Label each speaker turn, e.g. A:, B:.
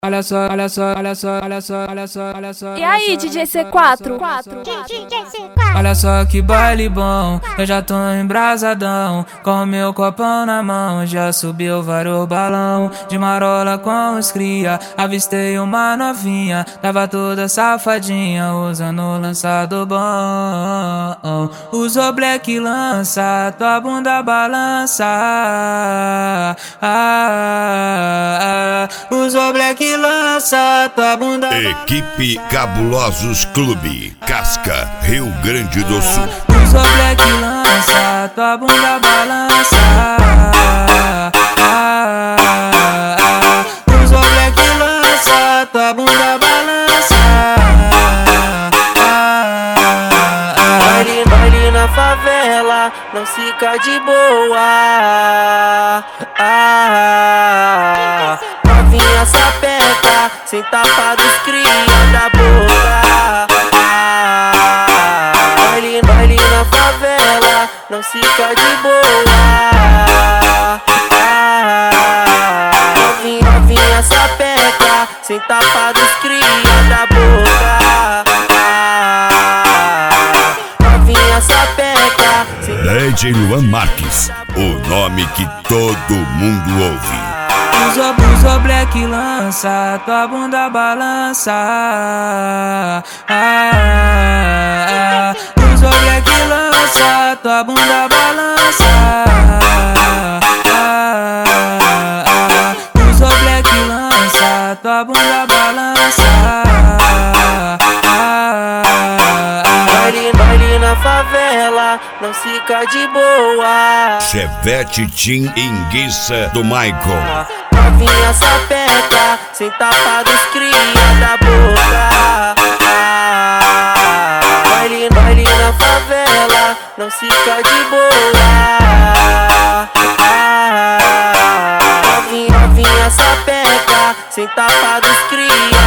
A: Olha só, olha só, olha só, olha só, olha só, olha só.
B: E aí, DJ C4?
A: Olha só que baile bom, eu já tô embrasadão, com meu copão na mão, já subiu vários balão, de marola com os cria, avistei uma novinha, tava toda safadinha, usando lançado bom, usou black lança, tua bunda balança, usou black lança, tua bunda balança.
C: Equipe Cabulosos Clube, Casca, Rio Grande do Sul.
A: Usou black lança, tua bunda balança. Usou black lança, tua bunda balança. Baile na favela, não fica de boa. Novinha sapeca, sem tapa dos cria da boca. Baile na favela, não fica de boa. Novinha sapeca, sem tapa dos cria da boca. Novinha sapeca,
C: DJ Luan Marques, o nome que todo mundo ouve.
A: Usou black lança, tua bunda balança. Usou black lança, tua bunda balança. Usou black lança, tua bunda balança. Baile na favela, não fica de boa.
C: Chevette Team Enguiça do Michael.
A: Novinha sapeca, sem tapa dos cria da boca. Baile na favela, não fica de boa. Novinha sapeca, sem tapa dos cria